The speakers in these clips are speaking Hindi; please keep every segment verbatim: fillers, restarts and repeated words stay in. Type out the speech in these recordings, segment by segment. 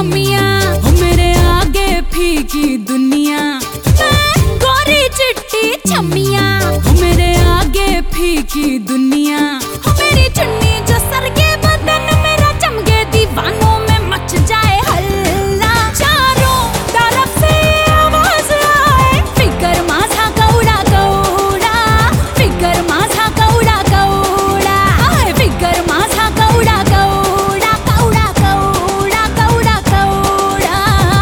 छमिया, हो मेरे आगे फीकी दुनिया। मैं गोरी चिट्टी छमिया, हो मेरे आगे फीकी दुनिया। हो मेरी चुन्नी जो सर के बदन मेरा चमके दीवानों में मच जाए हल्ला। चारों तरफ से आवाज आए, फिकर माझा कौड़ा कौड़ा, फिकर माझा कौड़ा कौड़ा, हाय फिकर माझा कौड़ा कौड़ा, कौड़ा कौड़ा कौड़ा कौड़ा।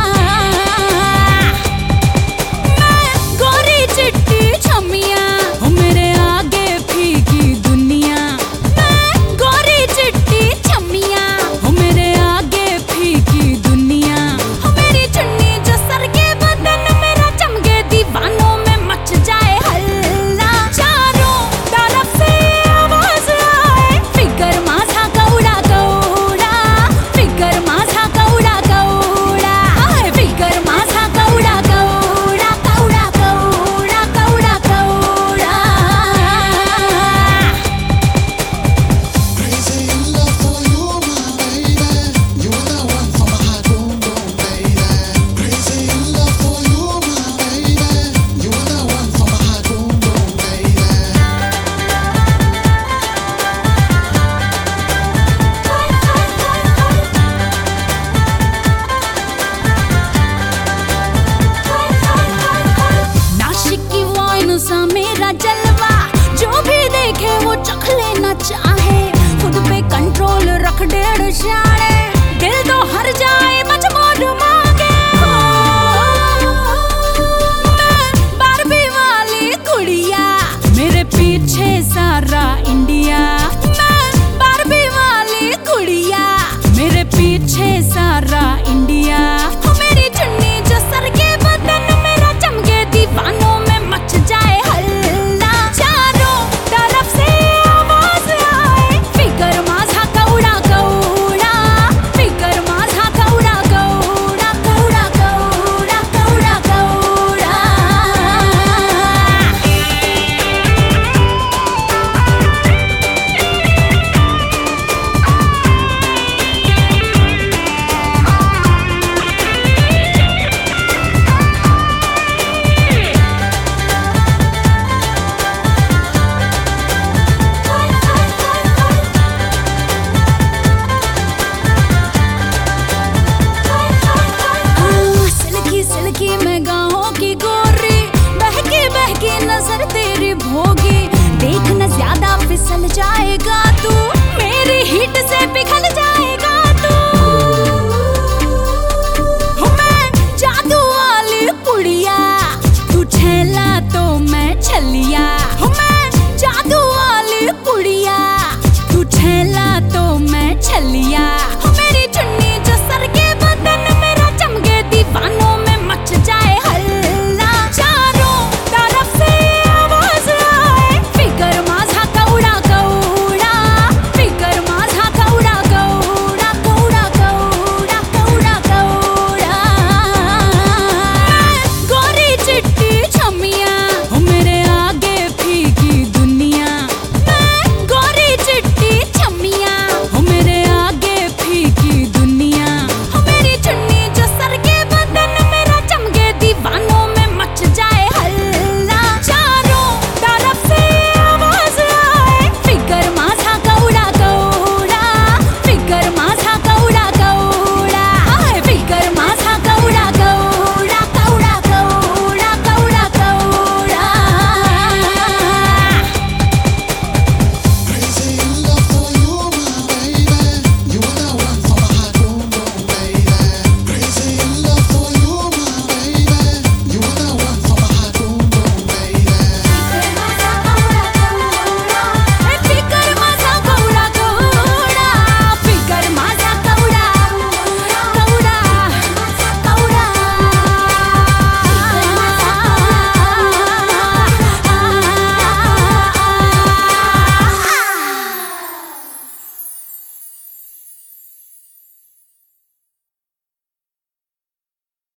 मैं गोरी चिट्टी छमिया, हो मेरे आगे फीकी दुनिया। मैं गोरी चिट्टी छमिया, हो मेरे आगे फीकी दुनिया। हो मेरी चुन्नी जो सर के बदन मेरा चमके दीवानों में मच जाए हल्ला। चारों तरफ से आवाज आए, फिकर माझा कौड़ा कौड़ा, फिकर माझा कौड़ा कौड़ा, हाय फिकर माझा कौड़ा कौड़ा, कौड़ा कौड़ा कौड़ा कौड़ा। Crazy in love for you, my baby. You are the one for my heart, boom boom, baby. Crazy in love for you, my baby. You are the one for my heart, boom boom, baby. Nashik की वाइन सा मेरा जलवा, जो भी देखे वो चख लेना चाहे। खुद पे कंट्रोल रख डेढ़ शाने, दिल तो हर जाए मजमोड मांगे। मैं बारबी वाली गुड़िया, मेरे पीछे सारा इंडिया। मैं बारबी वाली गुड़िया, मेरे पीछे सारा इंडिया। हो मेरी चुन्नी जो सर के बदन मेरा चमके दीवानों में मच जाए हल्ला। चारों तरफ से आवाज आए, फिकर माझा कौड़ा कौड़ा, फिकर माझा कौड़ा कौड़ा, कौड़ा कौड़ा कौड़ा कौड़ा। सिल्की सिल्की मैं गाहों की गोरी, बहकी बहकी नजर तेरी भोगी। देखना ज्यादा फिसल जाएगा तू, मेरी हिट से पिघल जाएगा तू। हो मैं जादू वाली पुड़िया, तू छेला तो मैं छलिया।